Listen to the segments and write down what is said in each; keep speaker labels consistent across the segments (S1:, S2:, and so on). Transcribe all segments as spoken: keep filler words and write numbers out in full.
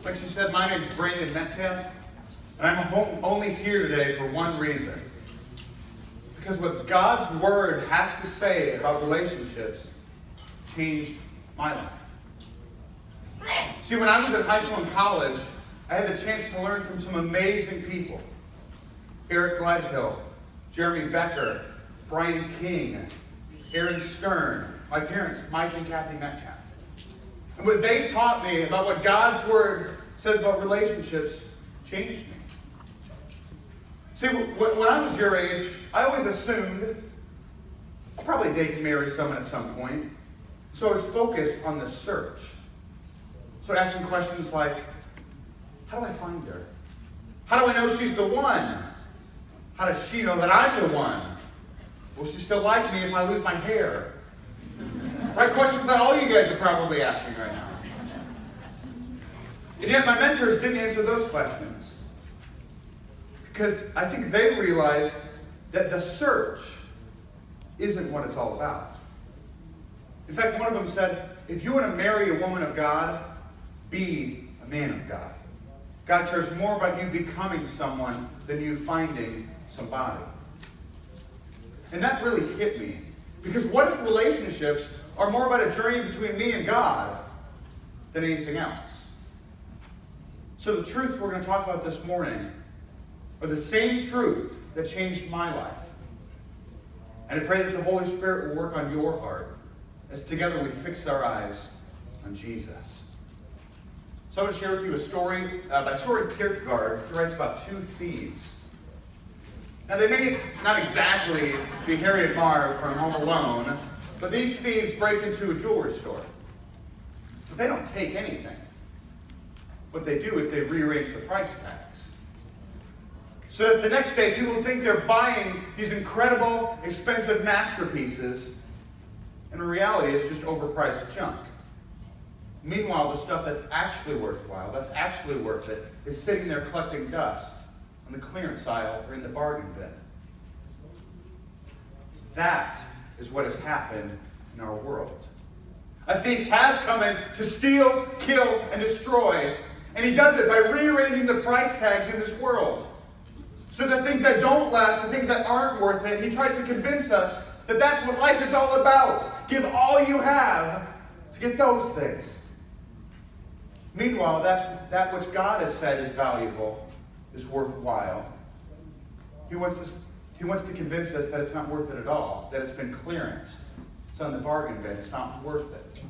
S1: Like she said, my name's Brandon Metcalf, and I'm home only here today for one reason. Because what God's Word has to say about relationships changed my life. See, when I was in high school and college, I had the chance to learn from some amazing people. Eric Gladhill, Jeremy Becker, Brian King, Aaron Stern, my parents, Mike and Kathy Metcalf. And what they taught me about what God's Word says about relationships changed me. See, when I was your age, I always assumed I'll probably date and marry someone at some point. So I was focused on the search. So asking questions like, how do I find her? How do I know she's the one? How does she know that I'm the one? Will she still like me if I lose my hair? Right? Questions that all you guys are probably asking right now. And yet my mentors didn't answer those questions. Because I think they realized that the search isn't what it's all about. In fact, one of them said, if you want to marry a woman of God, be a man of God. God cares more about you becoming someone than you finding somebody. And that really hit me. Because what if relationships are more about a journey between me and God than anything else? So the truths we're going to talk about this morning are the same truths that changed my life. And I pray that the Holy Spirit will work on your heart as together we fix our eyes on Jesus. So I'm going to share with you a story uh, by Soren Kierkegaard. He writes about two thieves. Now they may not exactly be Harry and Marv from Home Alone, but these thieves break into a jewelry store. But they don't take anything. What they do is they rearrange the price tags. So that the next day people think they're buying these incredible, expensive masterpieces, and in reality it's just overpriced junk. Meanwhile, the stuff that's actually worthwhile, that's actually worth it, is sitting there collecting dust on the clearance aisle or in the bargain bin. That is what has happened in our world. A thief has come in to steal, kill, and destroy, and he does it by rearranging the price tags in this world. So the things that don't last, the things that aren't worth it, he tries to convince us that that's what life is all about. Give all you have to get those things. Meanwhile, that's, that which God has said is valuable, is worthwhile. He wants, us, he wants to convince us that it's not worth it at all, that it's been clearance. It's on the bargain bin. It's not worth it.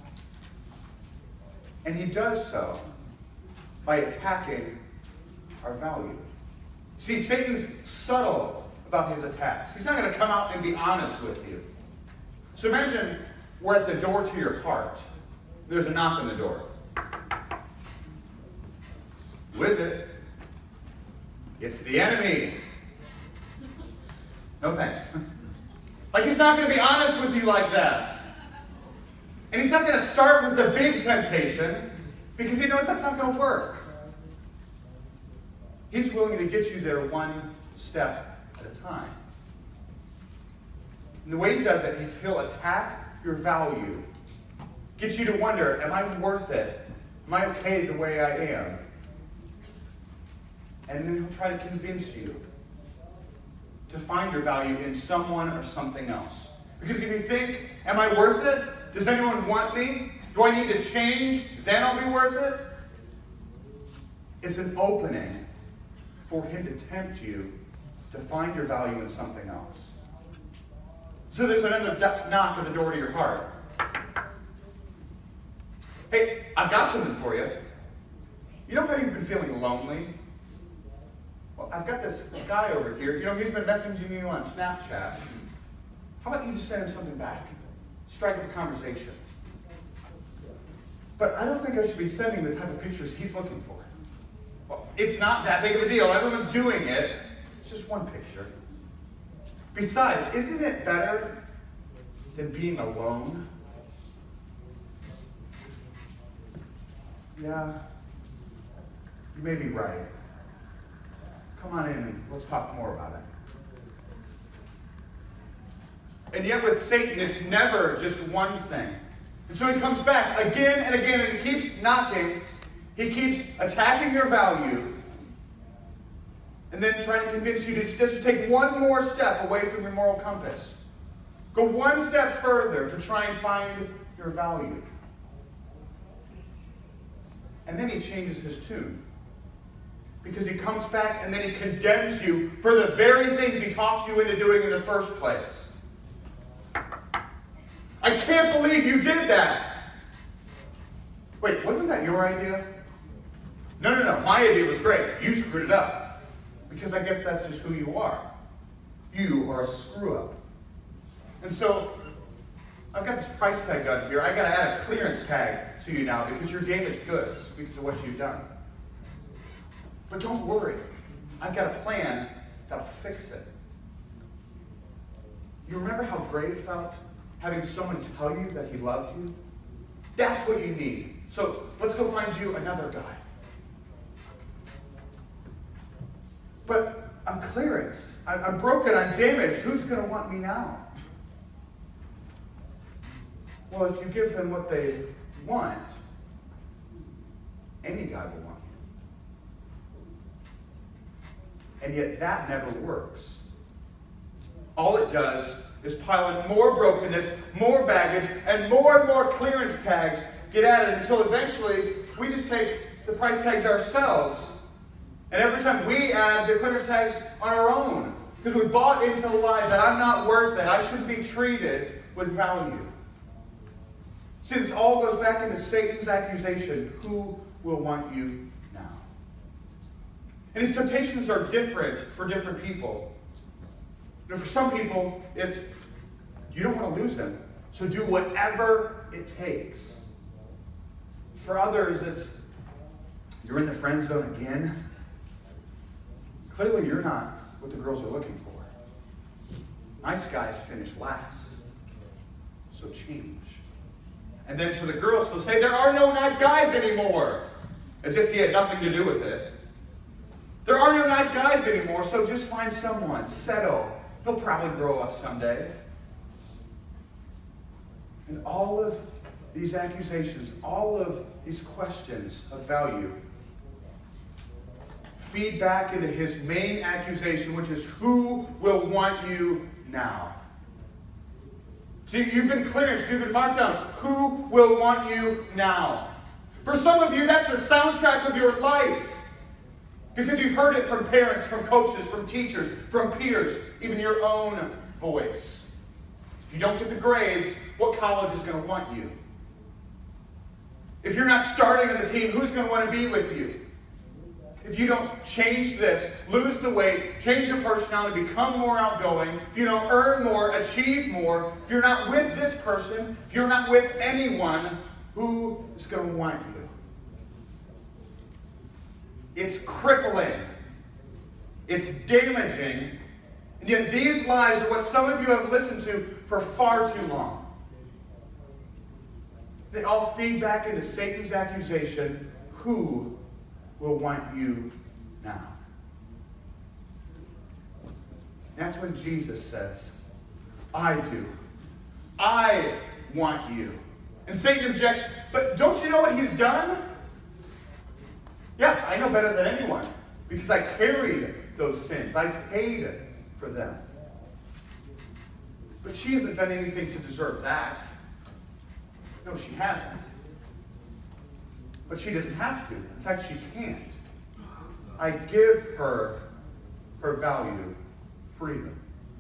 S1: And he does so by attacking our value. See, Satan's subtle about his attacks. He's not going to come out and be honest with you. So imagine we're at the door to your heart. There's a knock on the door. Who is it? It's the enemy. No thanks. Like he's not going to be honest with you like that. And he's not going to start with the big temptation because he knows that's not going to work. He's willing to get you there one step at a time. And the way he does it is he'll attack your value. Get you to wonder, am I worth it? Am I okay the way I am? And then he'll try to convince you to find your value in someone or something else. Because if you think, am I worth it? Does anyone want me? Do I need to change? Then I'll be worth it? It's an opening for him to tempt you to find your value in something else. So there's another knock at the door to your heart. Hey, I've got something for you. You know how you've been feeling lonely? Well, I've got this guy over here. You know, he's been messaging you on Snapchat. How about you just send him something back? Strike up a conversation. But I don't think I should be sending the type of pictures he's looking for. Well, it's not that big of a deal. Everyone's doing it. It's just one picture. Besides, isn't it better than being alone? Yeah, you may be right. Come on in and let's talk more about it. And yet with Satan, it's never just one thing. And so he comes back again and again and he keeps knocking. He keeps attacking your value and then trying to convince you to just take one more step away from your moral compass. Go one step further to try and find your value. And then he changes his tune. Because he comes back and then he condemns you for the very things he talked you into doing in the first place. I can't believe you did that. Wait, wasn't that your idea? No, no, no. My idea was great. You screwed it up. Because I guess that's just who you are. You are a screw-up. And so, I've got this price tag gun here. I've got to add a clearance tag to you now because you're damaged goods because of what you've done. But don't worry. I've got a plan that'll fix it. You remember how great it felt having someone tell you that he loved you? That's what you need. So let's go find you another guy. But I'm clearanced. I'm broken. I'm damaged. Who's going to want me now? Well, if you give them what they want, any guy will want you. And yet that never works. All it does is pile in more brokenness, more baggage, and more and more clearance tags get added until eventually we just take the price tags ourselves. And every time we add the clearance tags on our own, because we bought into the lie that I'm not worth it, I shouldn't be treated with value. See, this all goes back into Satan's accusation, who will want you now? And his temptations are different for different people. You know, for some people, it's, you don't want to lose them, so do whatever it takes. For others, it's, you're in the friend zone again. Clearly, you're not what the girls are looking for. Nice guys finish last, so change. And then to the girls, he'll say, there are no nice guys anymore, as if he had nothing to do with it. There are no nice guys anymore, so just find someone, settle. He'll probably grow up someday. And all of these accusations, all of these questions of value, feed back into his main accusation, which is, who will want you now? See, you've been clearanced, you've been marked down. Who will want you now? For some of you, that's the soundtrack of your life. Because you've heard it from parents, from coaches, from teachers, from peers, even your own voice. If you don't get the grades, what college is going to want you? If you're not starting on the team, who's going to want to be with you? If you don't change this, lose the weight, change your personality, become more outgoing, if you don't earn more, achieve more, if you're not with this person, if you're not with anyone, who is going to want you? It's crippling. It's damaging. And yet these lies are what some of you have listened to for far too long. They all feed back into Satan's accusation, who will want you now? That's when Jesus says, I do. I want you. And Satan objects, but don't you know what he's done? Yeah, I know better than anyone, because I carried those sins. I paid for them. But she hasn't done anything to deserve that. No, she hasn't. But she doesn't have to. In fact, she can't. I give her her value freely.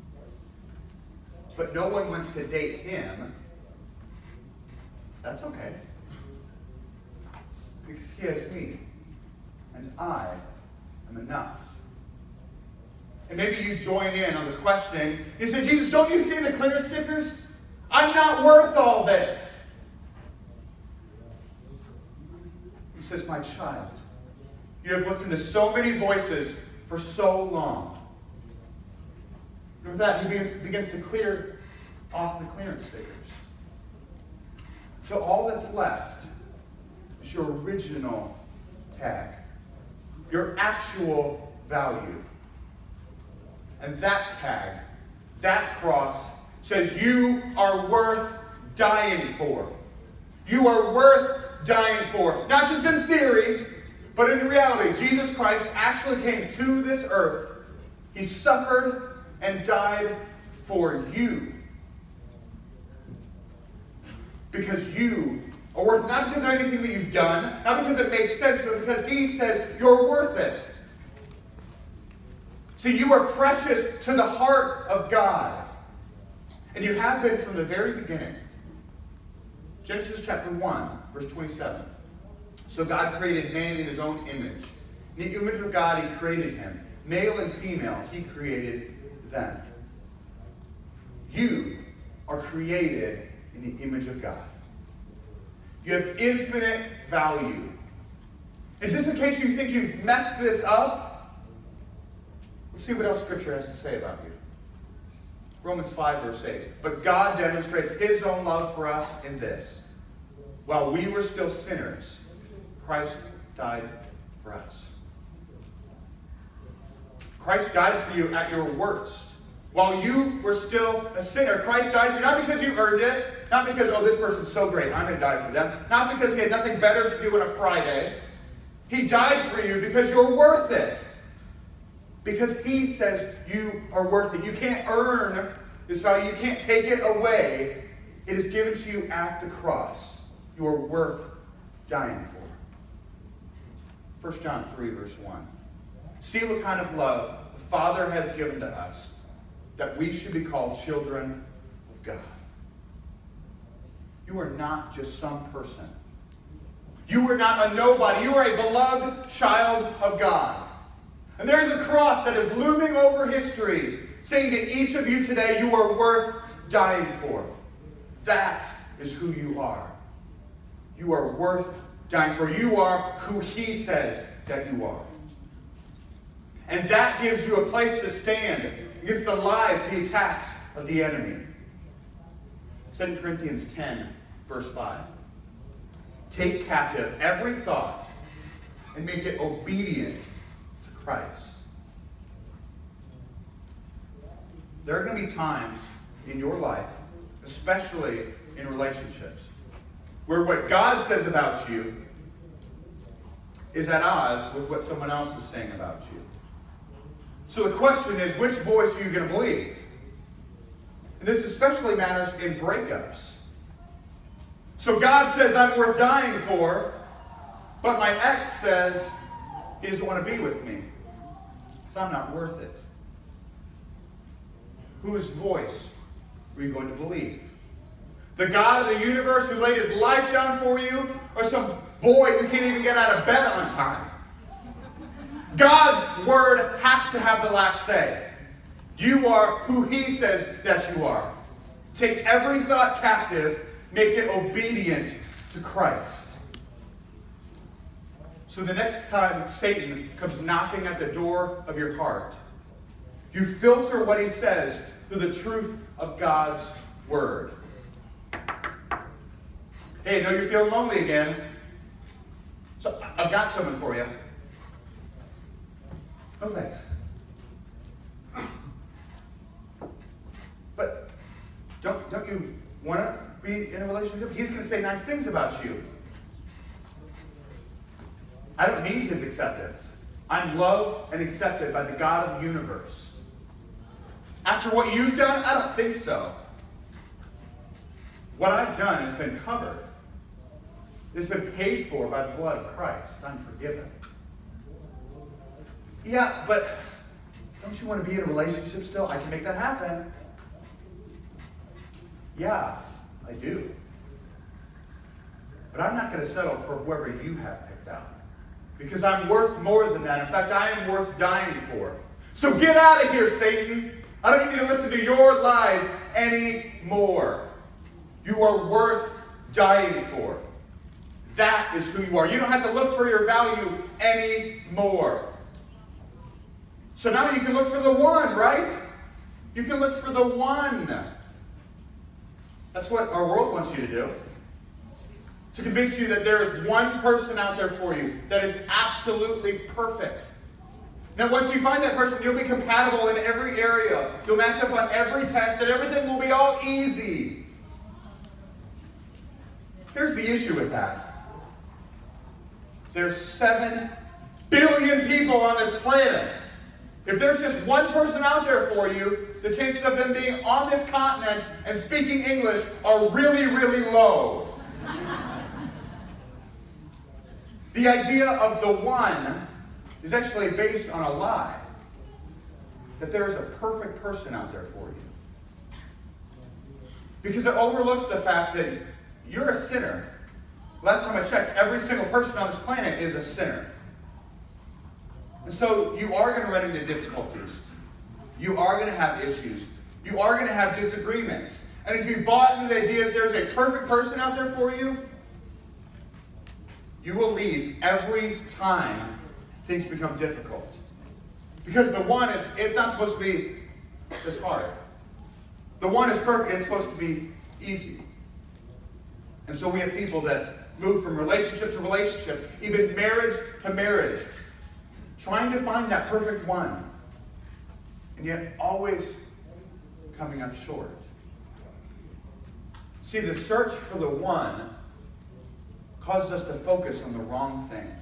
S1: But no one wants to date him. That's okay. Because he has me. And I am enough. And maybe you join in on the questioning. You say, Jesus, don't you see the clear stickers? I'm not worth all this. He says, my child, you have listened to so many voices for so long. And with that, he begins to clear off the clearance stickers. So all that's left is your original tag, your actual value. And that tag, that cross, says you are worth dying for. You are worth dying for. Not just in theory, But in reality, Jesus Christ actually came to this earth. He suffered and died for you. Because you are worth it. Not because of anything that you've done, not because it makes sense, but because He says you're worth it. So you are precious to the heart of God. And you have been from the very beginning. Genesis chapter one, verse twenty-seven. So God created man in His own image. In the image of God He created him. Male and female He created them. You are created in the image of God. You have infinite value. And just in case you think you've messed this up, let's see what else Scripture has to say about you. Romans five, verse eight. But God demonstrates His own love for us in this. While we were still sinners, Christ died for us. Christ died for you at your worst. While you were still a sinner, Christ died for you, not because you earned it, not because, oh, this person's so great, I'm going to die for them, not because He had nothing better to do on a Friday. He died for you because you're worth it. Because He says you are worth it. You can't earn this value. You can't take it away. It is given to you at the cross. You are worth dying for. First John three, verse one. See what kind of love the Father has given to us, that we should be called children of God. You are not just some person. You are not a nobody. You are a beloved child of God. And there is a cross that is looming over history, saying to each of you today, you are worth dying for. That is who you are. You are worth dying for. You are who He says that you are. And that gives you a place to stand against the lies, the attacks of the enemy. Second Corinthians ten, verse five. Take captive every thought and make it obedient to Christ. There are going to be times in your life, especially in relationships, where what God says about you is at odds with what someone else is saying about you. So the question is, which voice are you going to believe? And this especially matters in breakups. So God says, I'm worth dying for, but my ex says he doesn't want to be with me, so I'm not worth it. Whose voice are you going to believe? The God of the universe who laid His life down for you, or some boy who can't even get out of bed on time? God's word has to have the last say. You are who He says that you are. Take every thought captive, make it obedient to Christ. So the next time Satan comes knocking at the door of your heart, you filter what he says through the truth of God's word. Hey, I know you're feeling lonely again. So I've got someone for you. No thanks. But don't, don't you want to be in a relationship? He's going to say nice things about you. I don't need his acceptance. I'm loved and accepted by the God of the universe. After what you've done, I don't think so. What I've done has been covered. It's been paid for by the blood of Christ. I'm forgiven. Yeah, but don't you want to be in a relationship still? I can make that happen. Yeah, I do. But I'm not going to settle for whoever you have picked out. Because I'm worth more than that. In fact, I am worth dying for. So get out of here, Satan. I don't need to listen to your lies anymore. You are worth dying for. That is who you are. You don't have to look for your value anymore. So now you can look for the one, right? You can look for the one. That's what our world wants you to do. To convince you that there is one person out there for you that is absolutely perfect. Now once you find that person, you'll be compatible in every area. You'll match up on every test and everything will be all easy. Here's the issue with that. There's seven billion people on this planet. If there's just one person out there for you, the chances of them being on this continent and speaking English are really, really low. The idea of the one is actually based on a lie. That there is a perfect person out there for you. Because it overlooks the fact that you're a sinner. Last time I checked, every single person on this planet is a sinner. And so you are going to run into difficulties. You are going to have issues. You are going to have disagreements. And if you bought into the idea that there's a perfect person out there for you, you will leave every time things become difficult. Because the one is, it's not supposed to be this hard. The one is perfect, it's supposed to be easy. And so we have people that move from relationship to relationship, even marriage to marriage, trying to find that perfect one, and yet always coming up short. See, the search for the one causes us to focus on the wrong things.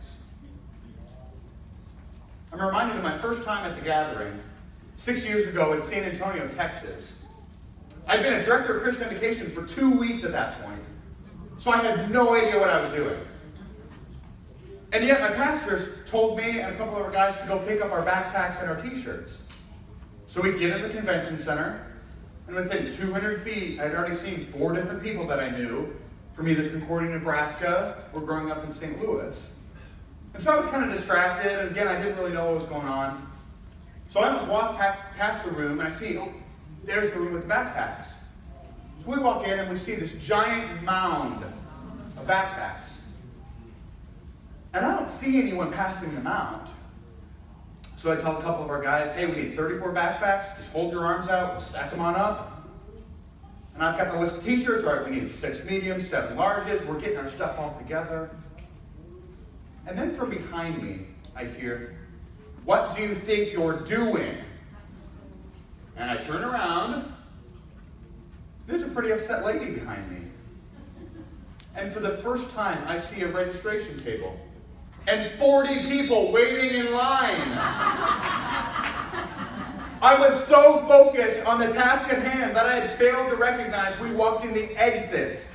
S1: I'm reminded of my first time at the gathering, six years ago in San Antonio, Texas. I'd been a director of Christian education for two weeks at that point, so I had no idea what I was doing. And yet my pastors told me and a couple of our guys to go pick up our backpacks and our t-shirts. So we'd get in the convention center, and within two hundred feet, I'd already seen four different people that I knew from either Concordia, Nebraska, or growing up in Saint Louis. And so I was kind of distracted, and again, I didn't really know what was going on. So I almost walked past the room, and I see, oh, there's the room with the backpacks. So we walk in, and we see this giant mound of backpacks. And I don't see anyone passing them out. So I tell a couple of our guys, hey, we need thirty-four backpacks. Just hold your arms out. We'll stack them on up. And I've got the list of t-shirts. All right, we need six mediums, seven larges. We're getting our stuff all together. And then from behind me, I hear, what do you think you're doing? And I turn around. There's a pretty upset lady behind me. And for the first time, I see a registration table. And forty people waiting in line. I was so focused on the task at hand that I had failed to recognize we walked in the exit.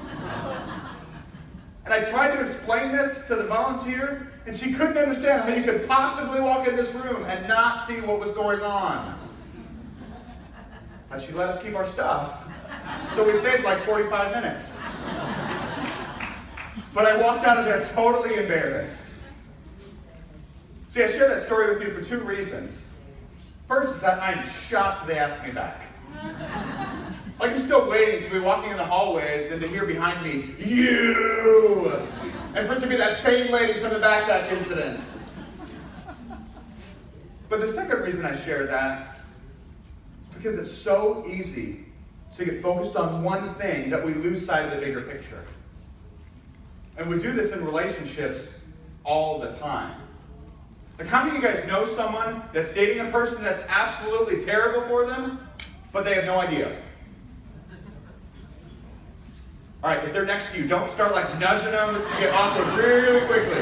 S1: And I tried to explain this to the volunteer, and she couldn't understand how you could possibly walk in this room and not see what was going on. But she let us keep our stuff, so we saved like forty-five minutes. But I walked out of there totally embarrassed. See, I share that story with you for two reasons. First is that I'm shocked they asked me back. Like, I'm still waiting to be walking in the hallways and to hear behind me, you! And for it to be that same lady from the backpack incident. But the second reason I share that is because it's so easy to get focused on one thing that we lose sight of the bigger picture. And we do this in relationships all the time. Like, how many of you guys know someone that's dating a person that's absolutely terrible for them, but they have no idea? All right, if they're next to you, don't start like nudging them. This can get awkward really quickly.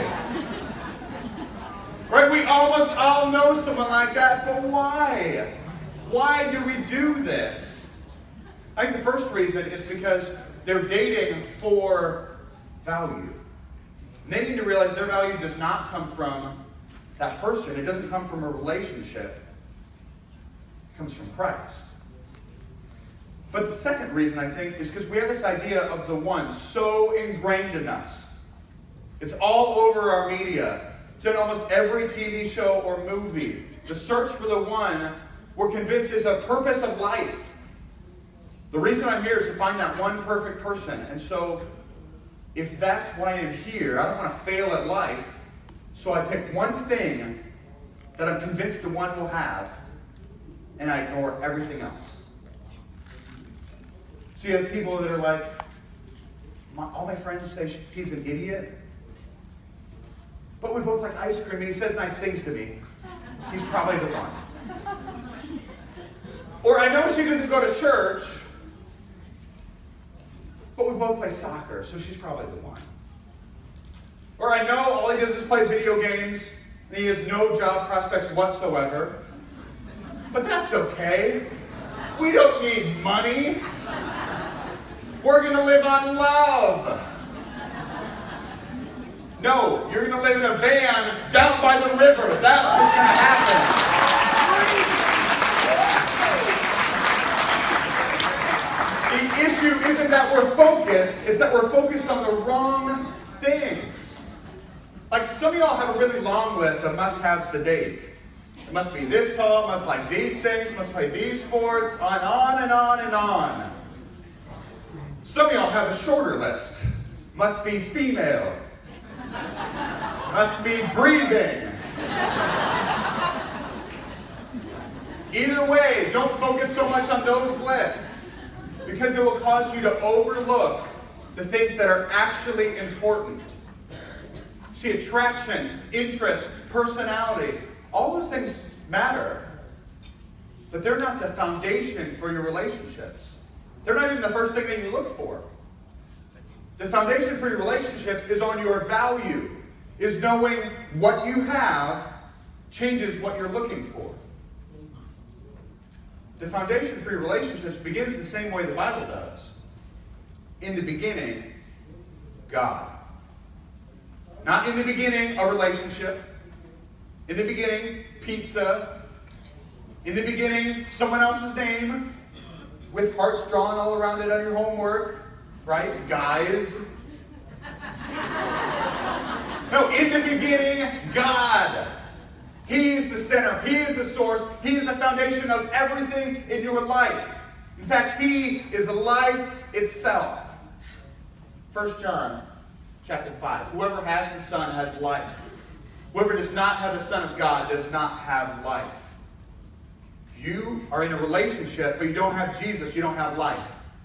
S1: Right, we almost all know someone like that, but why? Why do we do this? I think the first reason is because they're dating for value. And they need to realize their value does not come from that person. It doesn't come from a relationship. It comes from Christ. But the second reason, I think, is because we have this idea of the one so ingrained in us. It's all over our media. It's in almost every T V show or movie. The search for the one, we're convinced, is a purpose of life. The reason I'm here is to find that one perfect person. And so, if that's why I'm here, I don't want to fail at life. So I pick one thing that I'm convinced the one will have, and I ignore everything else. So you have people that are like, my, all my friends say he's an idiot, but we both like ice cream, and he says nice things to me. He's probably the one. Or I know she doesn't go to church, but we both play soccer, so she's probably the one. Or I know all he does is play video games, and he has no job prospects whatsoever. But that's okay. We don't need money. We're going to live on love. No, you're going to live in a van down by the river. That's what's going to happen. The issue isn't that we're focused, it's that we're focused on the wrong things. Like, some of y'all have a really long list of must-haves to date. It must be this tall, it must like these things, must play these sports, on, on and on and on. Some of y'all have a shorter list. Must be female. Must be breathing. Either way, don't focus so much on those lists, because it will cause you to overlook the things that are actually important. See, attraction, interest, personality, all those things matter, but they're not the foundation for your relationships. They're not even the first thing that you look for. The foundation for your relationships is on your value, is knowing what you have changes what you're looking for. The foundation for your relationships begins the same way the Bible does. In the beginning, God. Not in the beginning, a relationship. In the beginning, pizza. In the beginning, someone else's name with hearts drawn all around it on your homework. Right? Guys. No, in the beginning, God. He is the center. He is the source. He is the foundation of everything in your life. In fact, He is life itself. First John chapter five. Whoever has the Son has life. Whoever does not have the Son of God does not have life. If you are in a relationship but you don't have Jesus, you don't have life.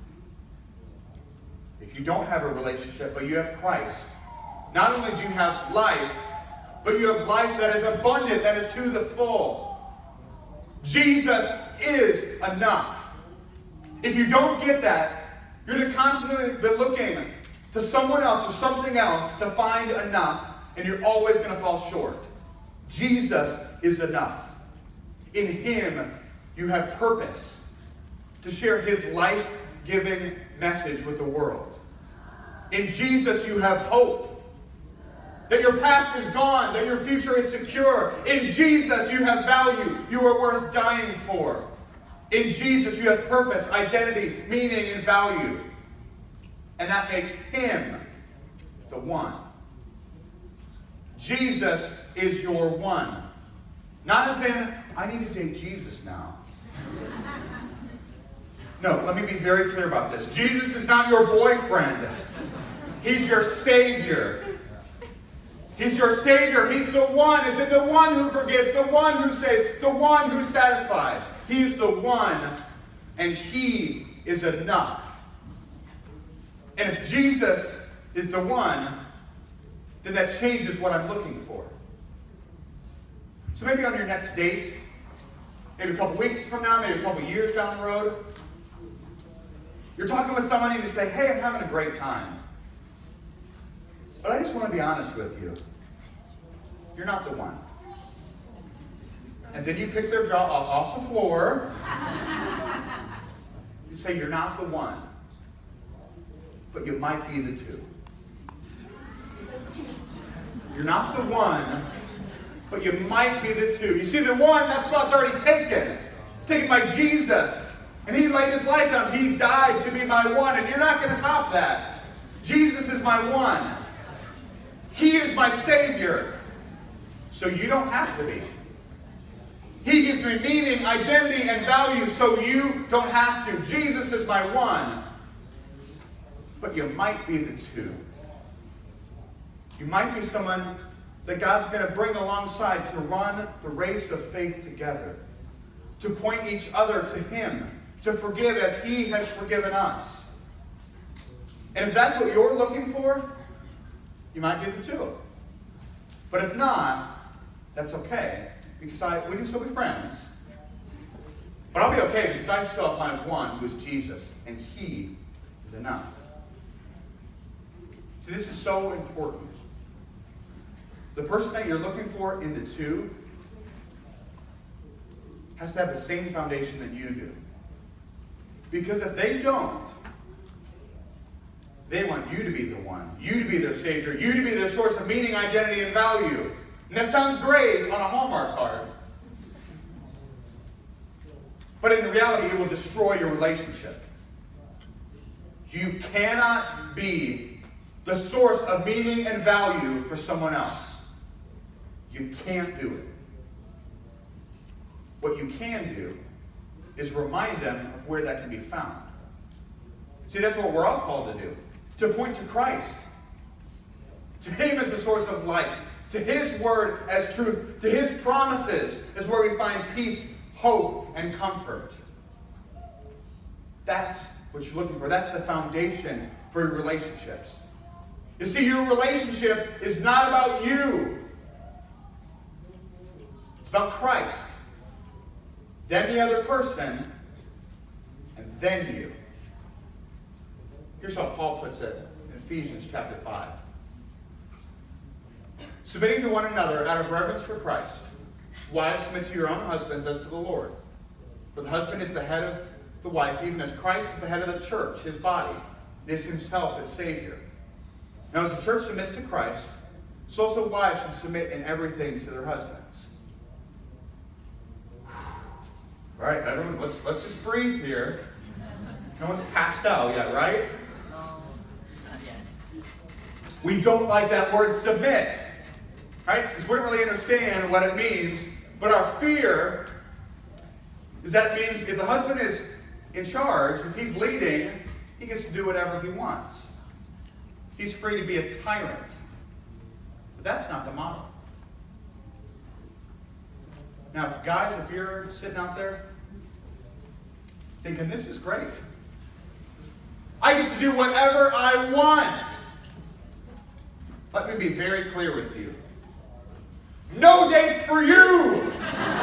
S1: If you don't have a relationship but you have Christ, not only do you have life, but you have life that is abundant, that is to the full. Jesus is enough. If you don't get that, you're going to constantly be looking to someone else or something else to find enough, and you're always going to fall short. Jesus is enough. In Him, you have purpose to share His life-giving message with the world. In Jesus, you have hope. That your past is gone, that your future is secure. In Jesus, you have value. You are worth dying for. In Jesus, you have purpose, identity, meaning, and value. And that makes Him the one. Jesus is your one. Not as in, I need to date Jesus now. No, let me be very clear about this. Jesus is not your boyfriend. He's your Savior. He's your Savior. He's the one. Is it the one who forgives, the one who saves, the one who satisfies? He's the one, and He is enough. And if Jesus is the one, then that changes what I'm looking for. So maybe on your next date, maybe a couple weeks from now, maybe a couple years down the road, you're talking with someone and you say, hey, I'm having a great time. But I just want to be honest with you. You're not the one. And then you pick their jaw up off the floor. You say, you're not the one. But you might be the two. You're not the one, but you might be the two. You see, the one, that spot's already taken. It's taken by Jesus. And He laid His life down. He died to be my one. And you're not going to top that. Jesus is my one. He is my Savior. So you don't have to be. He gives me meaning, identity, and value, so you don't have to. Jesus is my one. But you might be the two. You might be someone that God's going to bring alongside to run the race of faith together. To point each other to Him. To forgive as He has forgiven us. And if that's what you're looking for, you might be the two. But if not, that's okay. Because I, we can still be friends. But I'll be okay because I still have my one, who is Jesus. And He is enough. See, this is so important. the person that you're looking for in the two has to have the same foundation that you do. Because if they don't, they want you to be the one, you to be their savior, you to be their source of meaning, identity, and value. And that sounds great on a Hallmark card. But in reality, it will destroy your relationship. You cannot be the source of meaning and value for someone else. You can't do it. What you can do is remind them of where that can be found. See, that's what we're all called to do. To point to Christ. To Him as the source of life. To His word as truth. To His promises is where we find peace, hope, and comfort. That's what you're looking for. That's the foundation for your relationships. You see, your relationship is not about you. It's about Christ. Then the other person, and then you. Here's how Paul puts it in Ephesians chapter five. Submitting to one another out of reverence for Christ. Wives, submit to your own husbands as to the Lord. For the husband is the head of the wife, even as Christ is the head of the church, His body, and is Himself its Savior. Now as the church submits to Christ, so also wives should submit in everything to their husbands. All right, everyone, let's, let's just breathe here. No one's passed out yet, right?
S2: No, not yet.
S1: We don't like that word submit, right? Because we don't really understand what it means. But our fear is that it means if the husband is in charge, if he's leading, he gets to do whatever he wants. He's free to be a tyrant. But that's not the model. Now, guys, if you're sitting out there thinking, this is great. I get to do whatever I want. Let me be very clear with you. No dates for you.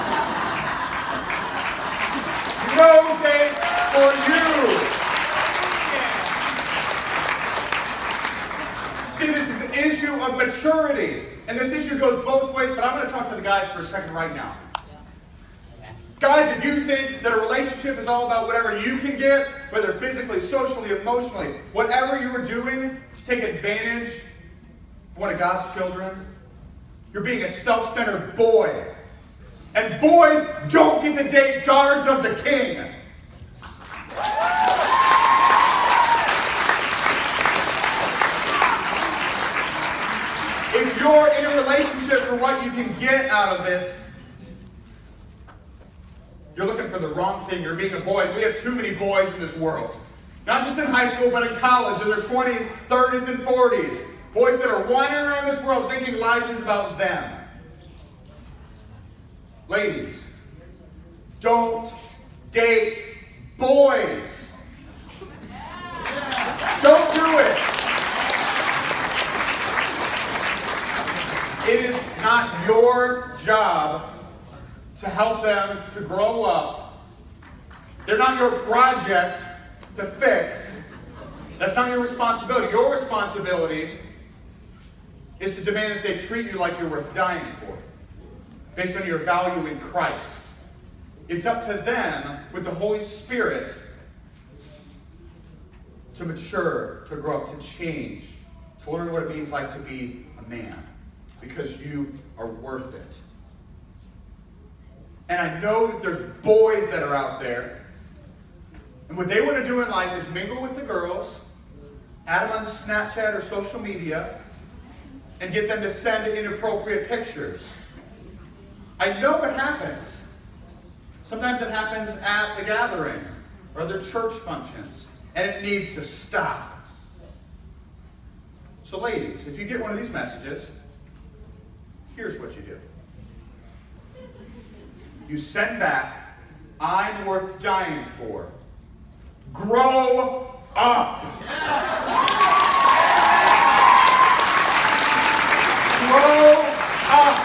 S1: No dates for you. See, this is an issue of maturity. And this issue goes both ways, but I'm going to talk to the guys for a second right now. Guys, if you think that a relationship is all about whatever you can get, whether physically, socially, emotionally, whatever you are doing to take advantage of one of God's children, you're being a self-centered boy. And boys don't get to date daughters of the king. If you're in a relationship for what you can get out of it, you're looking for the wrong thing. You're being a boy. We have too many boys in this world. Not just in high school, but in college, in their twenties, thirties, and forties. Boys that are wandering around this world thinking life is about them. Ladies, don't date boys. Don't do it. It is not your job to help them to grow up. They're not your project to fix. That's not your responsibility. Your responsibility is to demand that they treat you like you're worth dying for, based on your value in Christ. It's up to them, with the Holy Spirit, to mature, to grow up, to change, to learn what it means like to be a man, because you are worth it. And I know that there's boys that are out there, and what they want to do in life is mingle with the girls, add them on Snapchat or social media, and get them to send inappropriate pictures. I know it happens. Sometimes it happens at the gathering or other church functions, and it needs to stop. So ladies, if you get one of these messages, here's what you do. You send back, I'm worth dying for. Grow up. Grow up.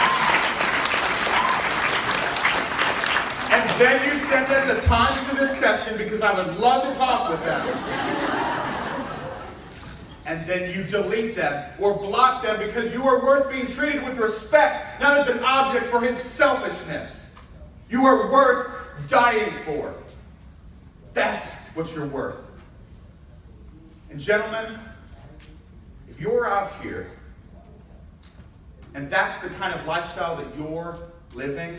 S1: And then you send them the times for this session, because I would love to talk with them. and then you delete them or block them because you are worth being treated with respect, not as an object for his selfishness. You are worth dying for. That's what you're worth. And gentlemen, if you're out here and that's the kind of lifestyle that you're living,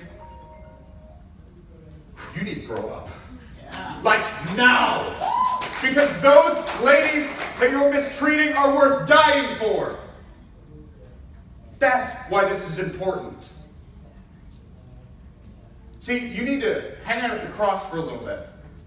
S1: you need to grow up. Yeah. Like now. Because those ladies that you're mistreating are worth dying for. That's why this is important. See, you need to hang out at the cross for a little bit.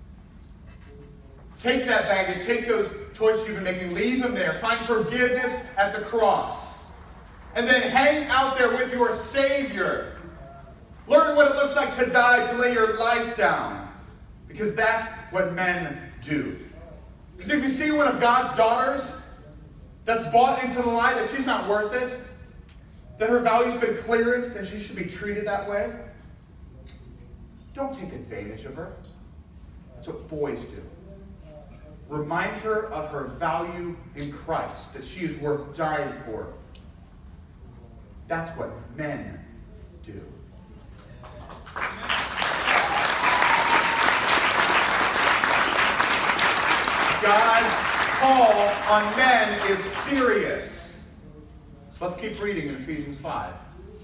S1: Take that baggage, take those choices you've been making, leave them there. Find forgiveness at the cross. And then hang out there with your Savior. Learn what it looks like to die, to lay your life down. Because that's what men do. Because if you see one of God's daughters that's bought into the lie that she's not worth it, that her value's been clearanced and she should be treated that way, don't take advantage of her. That's what boys do. Remind her of her value in Christ, that she is worth dying for. That's what men do. God's call on men is serious. So let's keep reading in Ephesians five.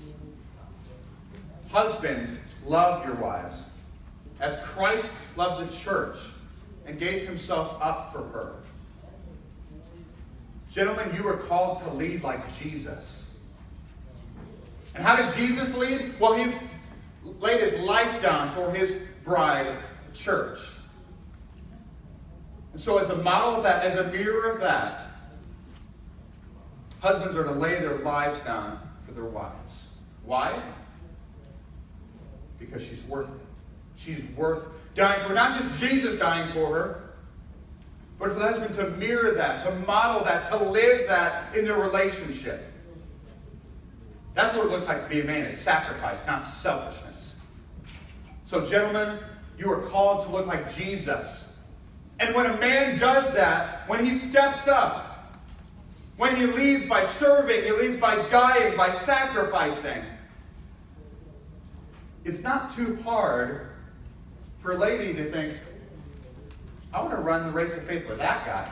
S1: Husbands, love your wives, as Christ loved the church and gave himself up for her. Gentlemen, you are called to lead like Jesus. And how did Jesus lead? Well, he laid his life down for his bride, the church. And so as a model of that, as a mirror of that, husbands are to lay their lives down for their wives. Why? Because she's worth it. She's worth dying for. Not just Jesus dying for her, but for the husband to mirror that, to model that, to live that in their relationship. That's what it looks like to be a man, is sacrifice, not selfishness. So gentlemen, you are called to look like Jesus. And when a man does that, when he steps up, when he leads by serving, he leads by dying, by sacrificing, it's not too hard for a lady to think, I want to run the race of faith with that guy.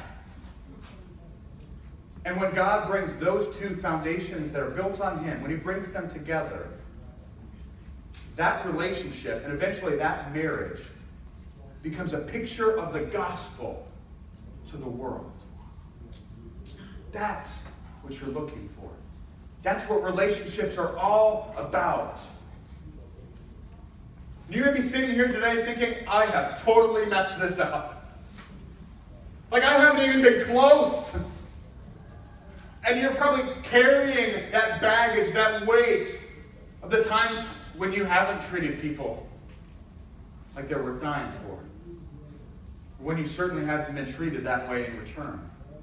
S1: And when God brings those two foundations that are built on him, when he brings them together, that relationship and eventually that marriage becomes a picture of the gospel to the world. That's what you're looking for. That's what relationships are all about. You may be sitting here today thinking, I have totally messed this up. Like I haven't even been close. And you're probably carrying that baggage, that weight of the times when you haven't treated people like they were dying for. When you certainly haven't been treated that way in return.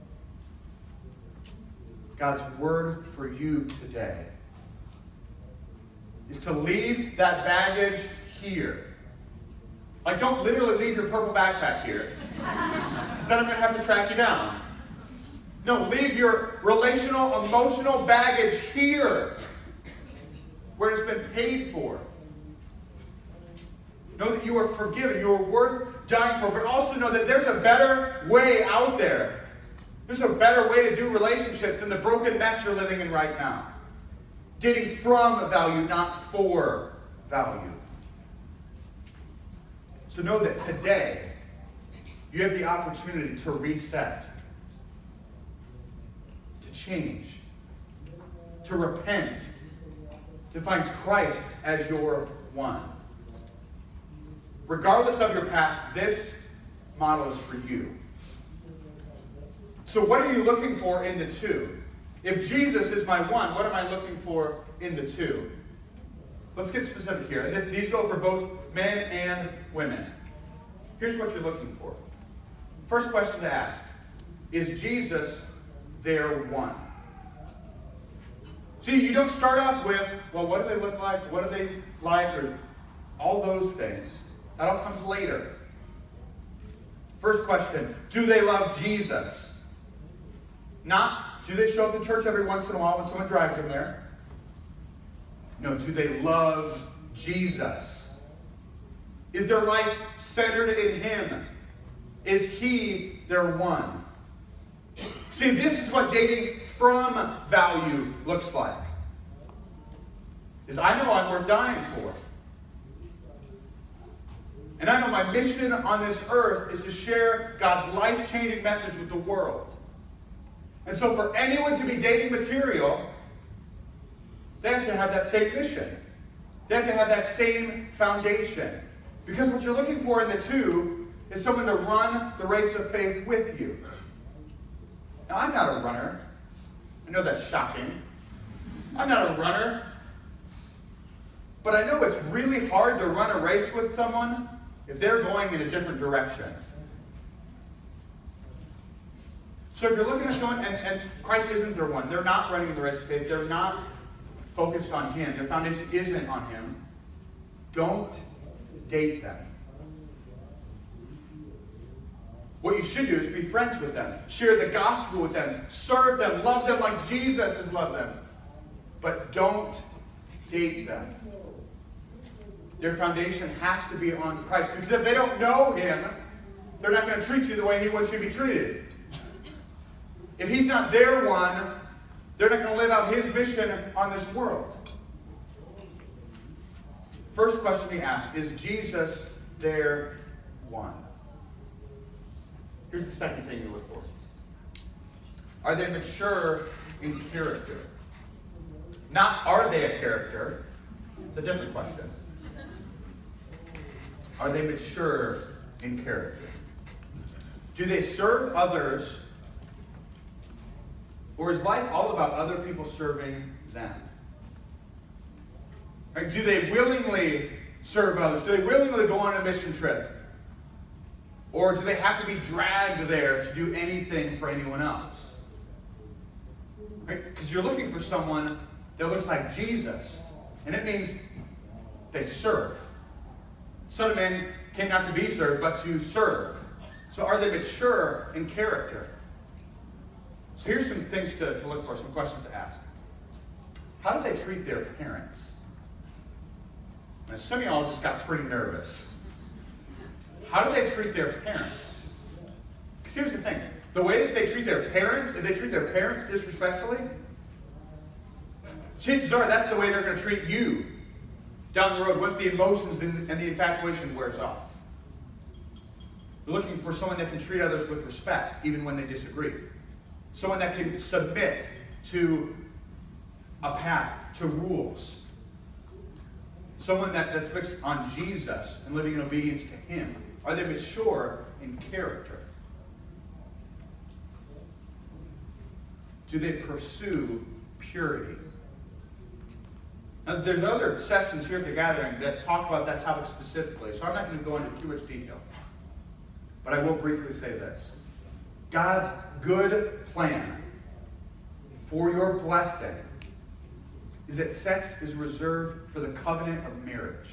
S1: God's word for you today is to leave that baggage here. Like, don't literally leave your purple backpack here, because then I'm going to have to track you down. No, leave your relational, emotional baggage here, where it's been paid for. Know that you are forgiven, you are worth dying for, but also know that there's a better way out there. There's a better way to do relationships than the broken mess you're living in right now. Dating from value, not for value. So know that today, you have the opportunity to reset, to change, to repent, to find Christ as your one. Regardless of your path, this model is for you. So what are you looking for in the two? If Jesus is my one, what am I looking for in the two? Let's get specific here. And this, these go for both men and women. Here's what you're looking for. First question to ask, is Jesus their one? See, you don't start off with, well, what do they look like? What do they like? Or all those things. That all comes later. First question, do they love Jesus? Not, do they show up to church every once in a while when someone drives them there? No, do they love Jesus? Is their life centered in Him? Is He their one? See, this is what dating from value looks like. Is I know I'm worth dying for. And I know my mission on this earth is to share God's life-changing message with the world. And so for anyone to be dating material, they have to have that same mission. They have to have that same foundation. Because what you're looking for in the two is someone to run the race of faith with you. Now, I'm not a runner. I know that's shocking. I'm not a runner. But I know it's really hard to run a race with someone if they're going in a different direction. So if you're looking at someone, and, and Christ isn't their one, they're not running the race of faith, they're not focused on Him, their foundation isn't on Him, don't date them. What you should do is be friends with them, share the gospel with them, serve them, love them like Jesus has loved them. But don't date them. Their foundation has to be on Christ. Because if they don't know Him, they're not going to treat you the way He wants you to be treated. If He's not their one, they're not going to live out His mission on this world. First question we ask, is Jesus their one? Here's the second thing you look for. Are they mature in character? Not are they a character. It's a different question. Are they mature in character? Do they serve others? Or is life all about other people serving them? Right? Do they willingly serve others? Do they willingly go on a mission trip? Or do they have to be dragged there to do anything for anyone else? Right? Because you're looking for someone that looks like Jesus. And it means they serve. Son of Man came not to be served, but to serve. So are they mature in character? So here's some things to, to look for, some questions to ask. How do they treat their parents? Now, some of y'all just got pretty nervous. How do they treat their parents? Because here's the thing. The way that they treat their parents, if they treat their parents disrespectfully, chances are that's the way they're going to treat you down the road once the emotions and the infatuation wears off. They're looking for someone that can treat others with respect, even when they disagree. Someone that can submit to a path, to rules. Someone that, that's fixed on Jesus and living in obedience to Him. Are they mature in character? Do they pursue purity? Now, there's other sessions here at the gathering that talk about that topic specifically, so I'm not going to go into too much detail. But I will briefly say this. God's good plan for your blessing is that sex is reserved for the covenant of marriage.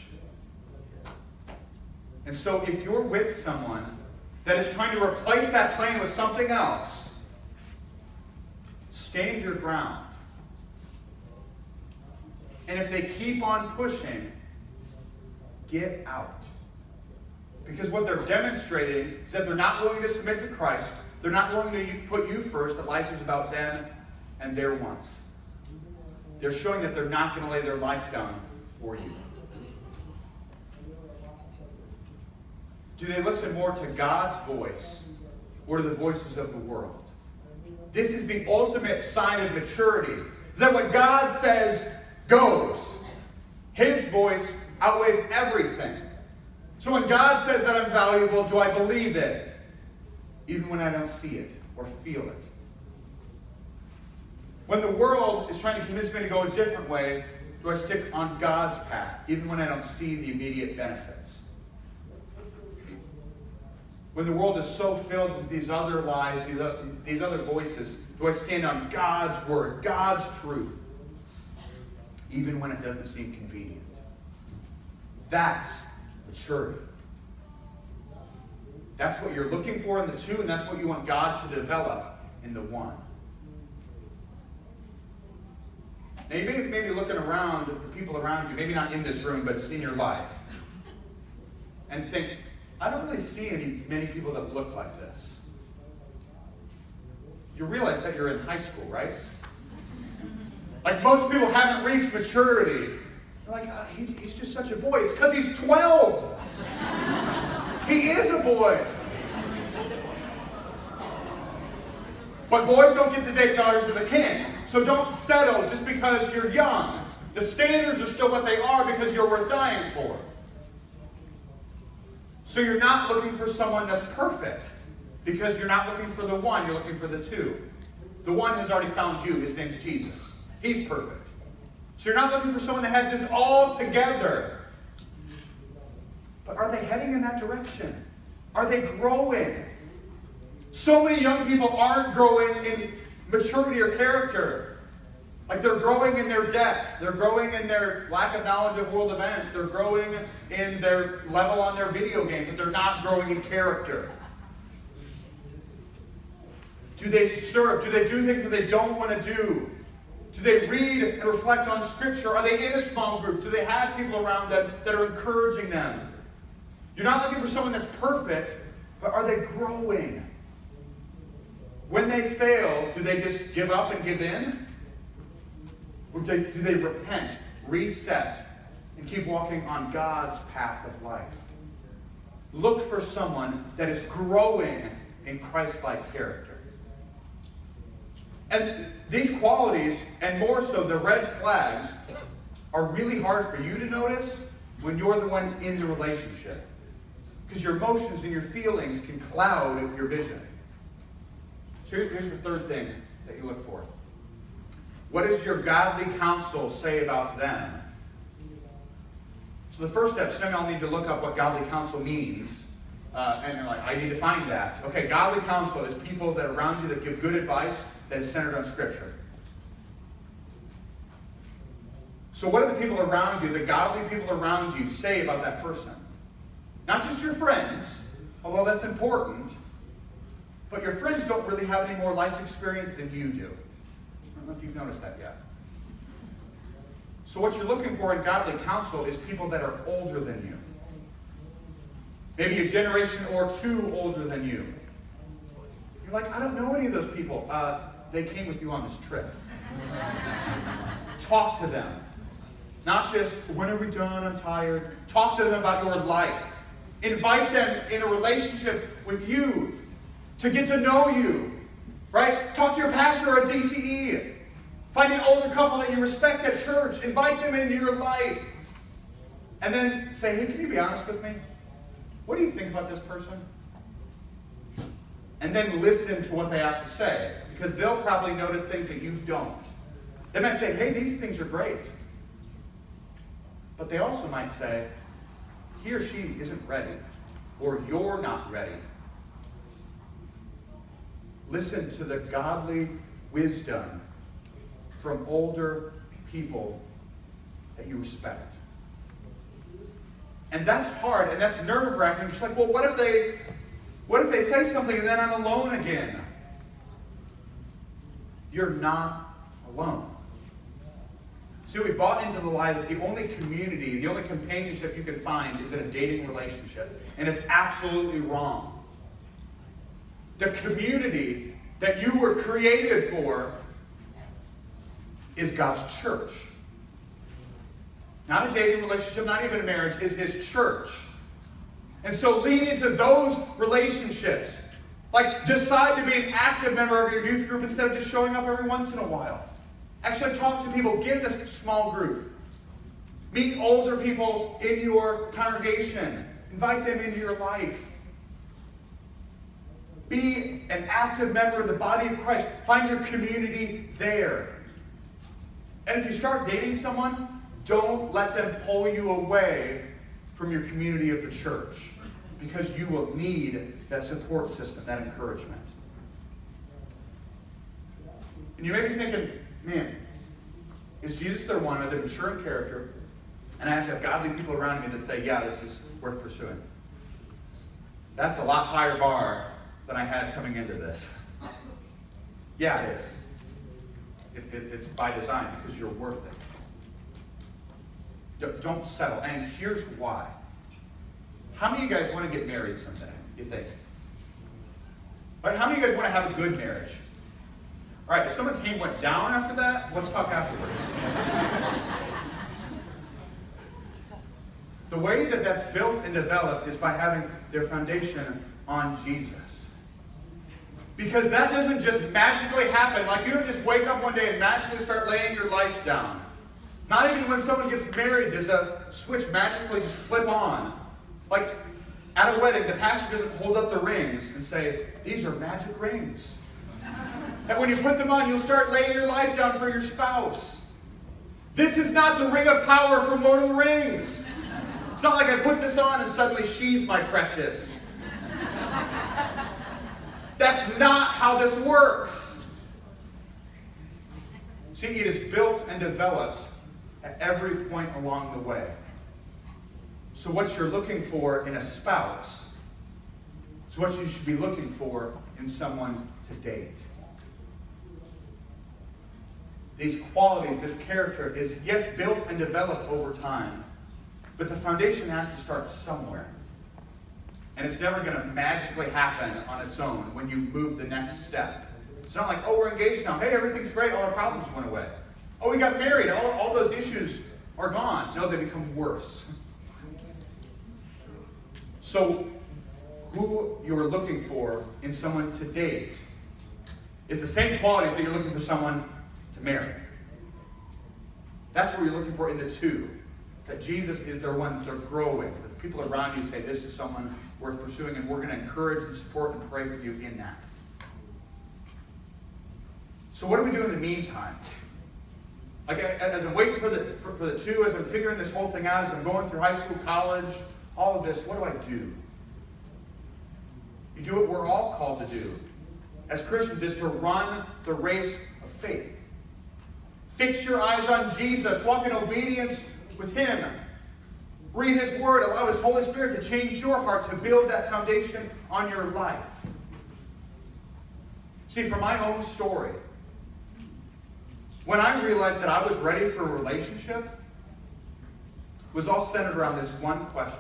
S1: And so if you're with someone that is trying to replace that plan with something else, stand your ground. And if they keep on pushing, get out. Because what they're demonstrating is that they're not willing to submit to Christ. They're not willing to put you first, that life is about them and their wants. They're showing that they're not going to lay their life down for you. Do they listen more to God's voice or to the voices of the world? This is the ultimate sign of maturity. Is that when God says, goes, His voice outweighs everything. So when God says that I'm valuable, do I believe it? Even when I don't see it or feel it. When the world is trying to convince me to go a different way, do I stick on God's path, even when I don't see the immediate benefits? When the world is so filled with these other lies, these other, these other voices, do I stand on God's word, God's truth, even when it doesn't seem convenient? That's maturity. That's what you're looking for in the two, and that's what you want God to develop in the one. Now you may be maybe looking around at the people around you, maybe not in this room, but just in your life, and think, I don't really see any many people that look like this. You realize that you're in high school, right? Like most people haven't reached maturity. They're like, oh, he, he's just such a boy. It's because he's twelve. He is a boy. But boys don't get to date daughters of the king. So don't settle just because you're young. The standards are still what they are because you're worth dying for. So you're not looking for someone that's perfect because you're not looking for the one, you're looking for the two. The one has already found you. His name's Jesus. He's perfect. So you're not looking for someone that has this all together. But are they heading in that direction? Are they growing? So many young people aren't growing in maturity or character. Like they're growing in their debt. They're growing in their lack of knowledge of world events. They're growing in their level on their video game, but they're not growing in character. Do they serve? Do they do things that they don't want to do? Do they read and reflect on Scripture? Are they in a small group? Do they have people around them that are encouraging them? You're not looking for someone that's perfect, but are they growing? When they fail, do they just give up and give in? Or do they, do they repent, reset, and keep walking on God's path of life? Look for someone that is growing in Christ-like character. And these qualities, and more so the red flags, are really hard for you to notice when you're the one in the relationship. Because your emotions and your feelings can cloud your vision. So here's, here's the third thing that you look for. What does your godly counsel say about them? So the first step, some of y'all need to look up what godly counsel means. Uh, and you're like, I need to find that. Okay, godly counsel is people that are around you that give good advice that is centered on Scripture. So what do the people around you, the godly people around you, say about that person? Not just your friends, although that's important, but your friends don't really have any more life experience than you do. I don't know if you've noticed that yet. So what you're looking for in godly counsel is people that are older than you. Maybe a generation or two older than you. You're like, I don't know any of those people. Uh, they came with you on this trip. Talk to them. Not just, when are we done? I'm tired. Talk to them about your life. Invite them in a relationship with you to get to know you. Right? Talk to your pastor at D C E. Find an older couple that you respect at church. Invite them into your life. And then say, hey, can you be honest with me? What do you think about this person? And then listen to what they have to say. Because they'll probably notice things that you don't. They might say, hey, these things are great. But they also might say, he or she isn't ready. Or you're not ready. Listen to the godly wisdom from older people that you respect. And that's hard, and that's nerve-wracking. You're just like, well, what if they, what if they say something and then I'm alone again? You're not alone. See, we bought into the lie that the only community, the only companionship you can find is in a dating relationship. And it's absolutely wrong. The community that you were created for is God's church. Not a dating relationship, not even a marriage, is His church. And so lean into those relationships. Like, decide to be an active member of your youth group instead of just showing up every once in a while. Actually talk to people. Get in a small group. Meet older people in your congregation. Invite them into your life. Be an active member of the body of Christ. Find your community there. And if you start dating someone, don't let them pull you away from your community of the church. Because you will need that support system, that encouragement. And you may be thinking, man, is Jesus their one? Are they mature in character? And I have to have godly people around me that say, yeah, this is worth pursuing. That's a lot higher bar than I had coming into this. Yeah, it is. It, it, it's by design because you're worth it. Don't, don't settle. And here's why. How many of you guys want to get married someday, you think? Right, how many of you guys want to have a good marriage? All right, if someone's hand went down after that, let's talk afterwards. The way that that's built and developed is by having their foundation on Jesus. Because that doesn't just magically happen. Like, you don't just wake up one day and magically start laying your life down. Not even when someone gets married does a switch magically just flip on. Like, at a wedding, the pastor doesn't hold up the rings and say, these are magic rings. And when you put them on, you'll start laying your life down for your spouse. This is not the ring of power from Lord of the Rings. It's not like I put this on and suddenly she's my precious. That's not how this works. See, it is built and developed at every point along the way. So what you're looking for in a spouse is what you should be looking for in someone to date. These qualities, this character is, yes, built and developed over time, but the foundation has to start somewhere. And it's never going to magically happen on its own when you move the next step. It's not like, oh, we're engaged now. Hey, everything's great. All our problems went away. Oh, we got married. All, all those issues are gone. No, they become worse. So, who you're looking for in someone to date is the same qualities that you're looking for someone to marry. That's what you're looking for in the two. That Jesus is their one, that they're growing. That the people around you say, this is someone worth pursuing, and we're going to encourage and support and pray for you in that. So what do we do in the meantime? Like, as I'm waiting for the, for, for the two, as I'm figuring this whole thing out, as I'm going through high school, college, all of this, what do I do? You do what we're all called to do as Christians, is to run the race of faith. Fix your eyes on Jesus. Walk in obedience with Him. Read His Word. Allow His Holy Spirit to change your heart, to build that foundation on your life. See, for my own story, when I realized that I was ready for a relationship, it was all centered around this one question.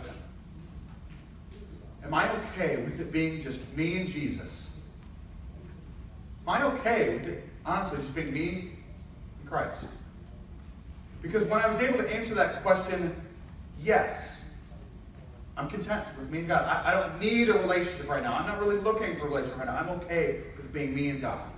S1: Am I okay with it being just me and Jesus? Am I okay with it, honestly, just being me and Christ? Because when I was able to answer that question, yes, I'm content with me and God. I, I don't need a relationship right now. I'm not really looking for a relationship right now. I'm okay with being me and God.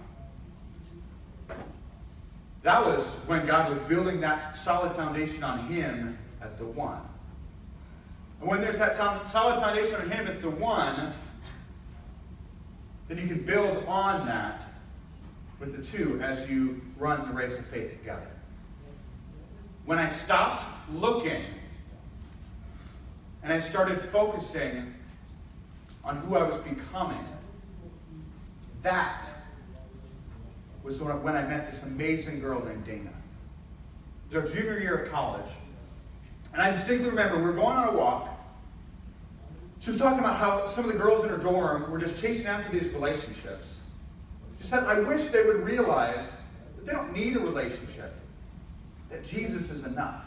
S1: That was when God was building that solid foundation on Him as the one. And when there's that solid foundation on Him as the one, then you can build on that with the two as you run the race of faith together. When I stopped looking and I started focusing on who I was becoming, that was when I met this amazing girl named Dana. It was our junior year of college. And I distinctly remember we were going on a walk. She was talking about how some of the girls in her dorm were just chasing after these relationships. She said, I wish they would realize that they don't need a relationship, that Jesus is enough.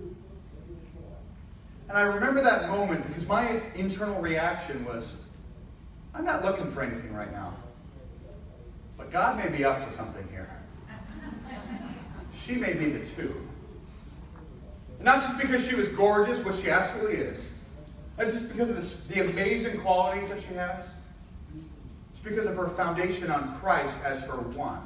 S1: And I remember that moment because my internal reaction was, I'm not looking for anything right now. But God may be up to something here. She may be the two. And not just because she was gorgeous, which she absolutely is. It's just because of this, the amazing qualities that she has. It's because of her foundation on Christ as her one.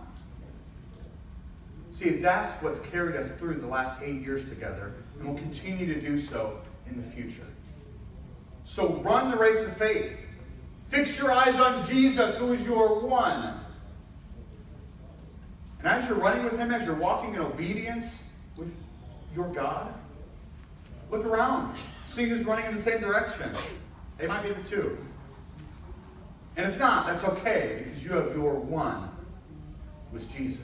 S1: See, that's what's carried us through the last eight years together, and will continue to do so in the future. So run the race of faith. Fix your eyes on Jesus, who is your one. And as you're running with Him, as you're walking in obedience with your God, look around. See who's running in the same direction. They might be the two. And if not, that's okay, because you have your one, who is Jesus.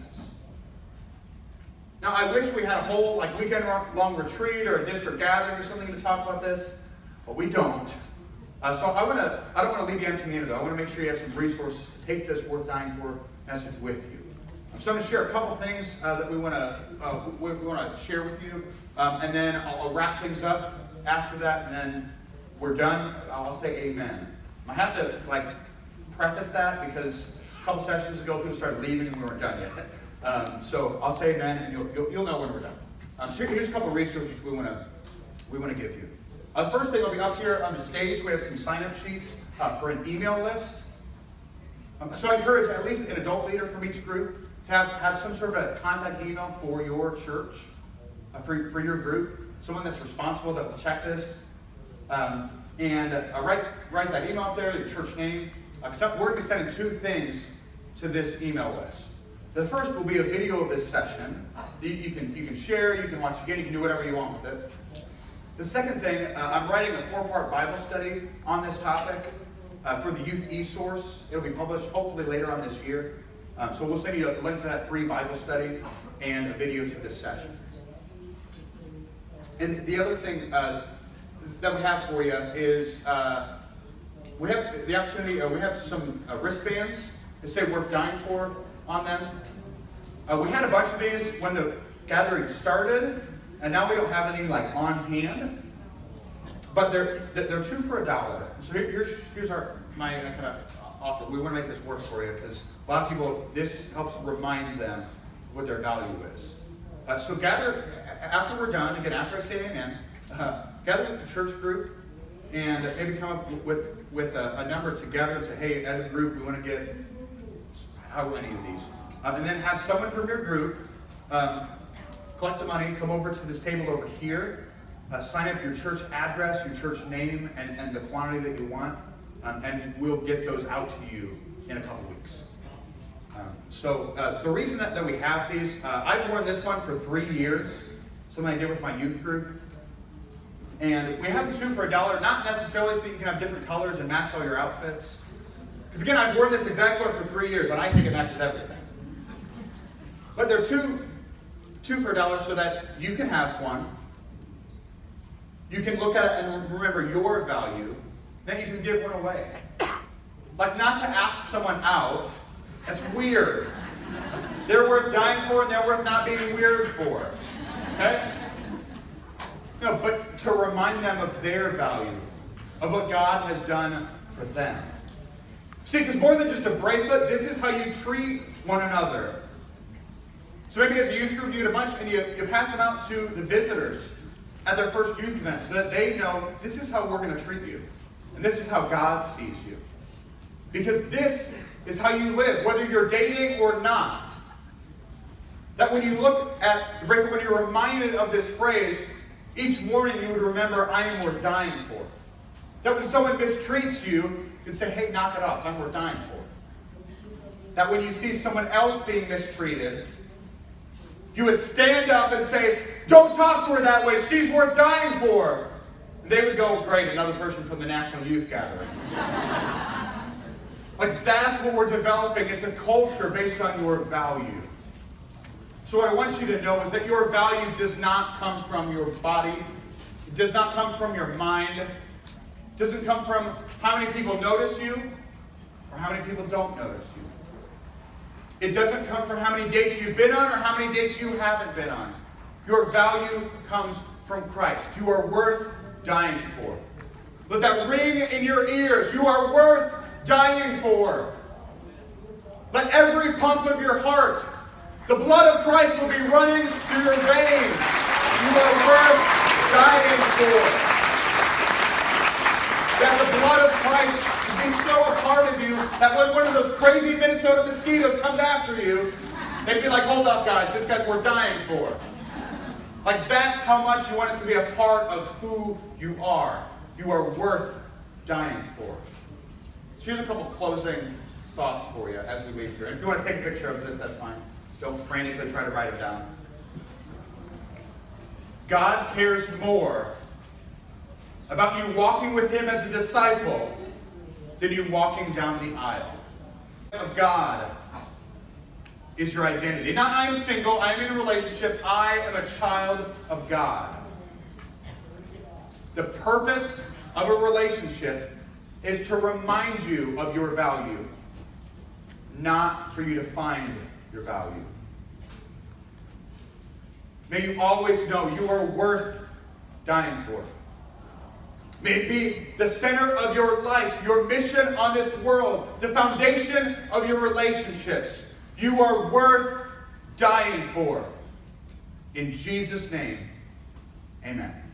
S1: Now, I wish we had a whole like weekend-long retreat or a district gathering or something to talk about this, but we don't. Uh, so I want to. I don't want to leave you empty-handed, though. I want to make sure you have some resources to take this worth dying for message with you. so I'm going to share a couple things uh, that we want to uh, we, we want to share with you, um, and then I'll, I'll wrap things up after that, and then we're done. I'll say amen. I have to like preface that because a couple sessions ago people started leaving and we weren't done yet. Um, so I'll say amen, and you'll, you'll, you'll know when we're done. Um, so here's a couple of resources we want to we want to give you. Uh, the first thing will be up here on the stage. We have some sign-up sheets uh, for an email list. Um, so I encourage at least an adult leader from each group to have, have some sort of a contact email for your church, uh, for, for your group. Someone that's responsible that will check this. Um, and uh, write, write that email up there, your church name. Uh, we're going to be sending two things to this email list. The first will be a video of this session. You, you, can, you can share, you can watch again, you can do whatever you want with it. The second thing, uh, I'm writing a four-part Bible study on this topic uh, for the Youth e-source. It'll be published hopefully later on this year. Um, so we'll send you a link to that free Bible study and a video to this session. And the other thing uh, that we have for you is uh, we have the opportunity, uh, we have some uh, wristbands that say "Worth Dying For" on them. Uh, we had a bunch of these when the gathering started, and now we don't have any like on hand. But they're they're two for a dollar. So here, here's here's our my kind of offer. We want to make this work for you because a lot of people, this helps remind them what their value is. Uh, so gather after we're done. Again, after I say amen, uh, gather with the church group and maybe come up with with a, a number together and say, hey, as a group, we want to get how many of these, um, and then have someone from your group um, collect the money, come over to this table over here, uh, sign up your church address, your church name, and, and the quantity that you want, um, and we'll get those out to you in a couple weeks. Um, so uh, the reason that, that we have these, uh, I've worn this one for three years, something I did with my youth group. And we have two for a dollar, not necessarily so that you can have different colors and match all your outfits. Because again, I've worn this exact one for three years, and I think it matches everything. But they're two, two for a dollar so that you can have one. You can look at it and remember your value. Then you can give one away. Like not to ask someone out. That's weird. They're worth dying for, and they're worth not being weird for. Okay? No, but to remind them of their value, of what God has done for them. See, because more than just a bracelet, this is how you treat one another. So maybe as a youth group, you get a bunch and you, you pass them out to the visitors at their first youth event so that they know this is how we're going to treat you. And this is how God sees you. Because this is how you live, whether you're dating or not. That when you look at the bracelet, when you're reminded of this phrase, each morning you would remember, I am worth dying for. That when someone mistreats you, you can say, hey, knock it off, I'm worth dying for. That when you see someone else being mistreated, you would stand up and say, don't talk to her that way, she's worth dying for. And they would go, great, another person from the National Youth Gathering. Like that's what we're developing. It's a culture based on your value. So what I want you to know is that your value does not come from your body. It does not come from your mind. It doesn't come from how many people notice you or how many people don't notice you. It doesn't come from how many dates you've been on or how many dates you haven't been on. Your value comes from Christ. You are worth dying for. Let that ring in your ears. You are worth dying for. Let every pump of your heart, the blood of Christ will be running through your veins. You are worth dying for. That the blood of Christ will be so a part of you that when one of those crazy Minnesota mosquitoes comes after you, they'd be like, hold up guys, this guy's worth dying for. Like that's how much you want it to be a part of who you are. You are worth dying for. So here's a couple closing thoughts for you as we leave here. And if you want to take a picture of this, that's fine. Don't frantically try to write it down. God cares more about you walking with Him as a disciple than you walking down the aisle. Of God is your identity. Not I am single, I am in a relationship, I am a child of God. The purpose of a relationship is to remind you of your value, not for you to find your value. May you always know you are worth dying for. May it be the center of your life, your mission on this world, the foundation of your relationships. You are worth dying for. In Jesus' name, amen.